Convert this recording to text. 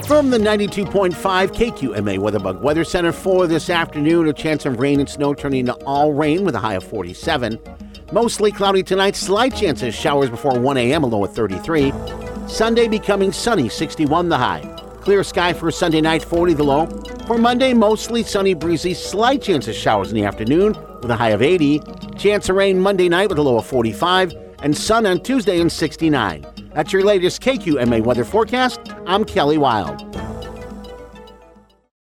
From the 92.5 KQMA WeatherBug Weather Center for this afternoon, a chance of rain and snow turning to all rain with a high of 47. Mostly cloudy tonight, slight chance of showers before 1 a.m., a low of 33. Sunday becoming sunny, 61 the high. Clear sky for Sunday night, 40 the low. For Monday, mostly sunny, breezy, slight chance of showers in the afternoon with a high of 80. Chance of rain Monday night with a low of 45. And sun on Tuesday and 69. That's your latest KQMA weather forecast. I'm Kelly Wild.